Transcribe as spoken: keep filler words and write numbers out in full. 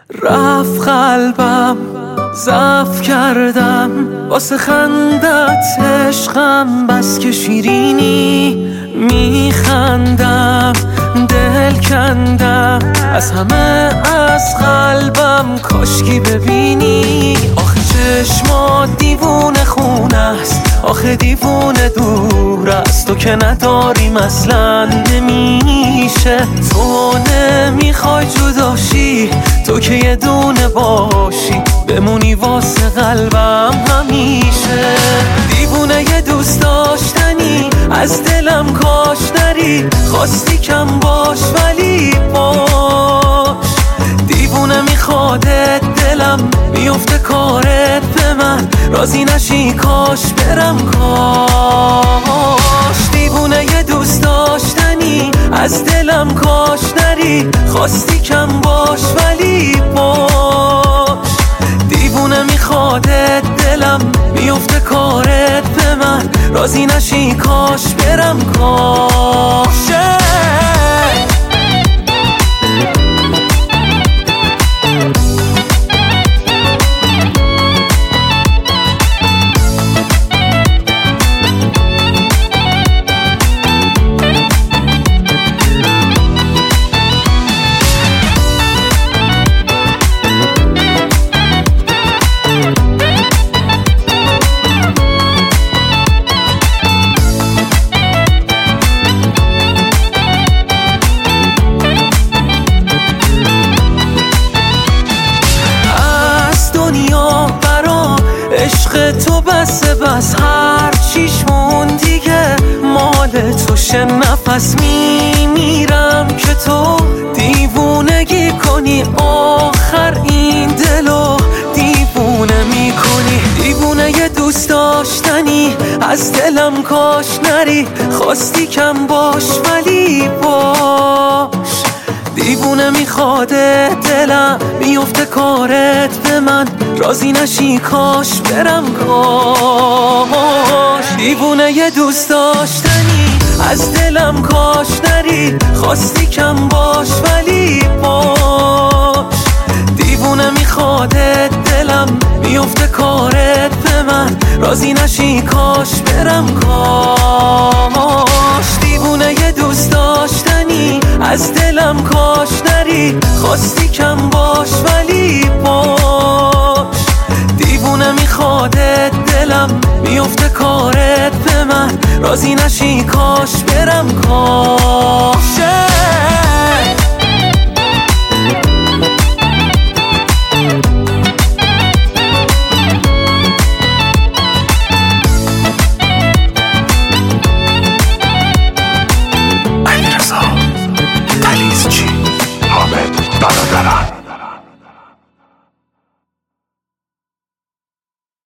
رفت قلبم ضعف کردم واسه خندت عشقم، بس که شیرینی میخندم دل کندم از همه از قلبم، کاشکی ببینی آخه چشمات دیوونه خونه است، آخه دیوونه دور است، تو که نداریم اصلا نمیشه، تو نمیخوای جداشی، تو که یه دونه باشی بمونی واسه قلبم همیشه، دیوونه یه دوست داشتنی از دلم کاش نری، خواستی کم باش ولی باش، دیوونه میخوادت دلم میفته کارت به من، راضی نشی کاش برم کاش، دیوونه یه دوست داشتنی از دلم کاش نری، خواستی کم باش ولی باش، دیوونه میخوادت دلم میفته کارت به من، راضی نشی کاش برم کاشه. عشق تو بسه بس هر چیش مون دیگه مال توشه، نفس میمیرم که تو دیوونگی کنی، آخر این دلو دیوونه میکنی، دیوونه یه دوست داشتنی از دلم کاش نری، خواستی کم باش ولی باش، دیوونه میخواده دلم میفته کارت به من، راضی نشی کاش برم کاش، دیوونه یه دوست داشتنی از دلم کاش نری، خواستی کم باش ولی باش، دیوونه میخواده دلم میفته کارت به من، راضی نشی کاش برم کاش، دیوونه یه دوست داشتنی از دلم کاش نری، خواستی کم باش ولی باش، دیوونه میخوادت دلم میفته کارت به من، راضی نشی کاش برم کاشه.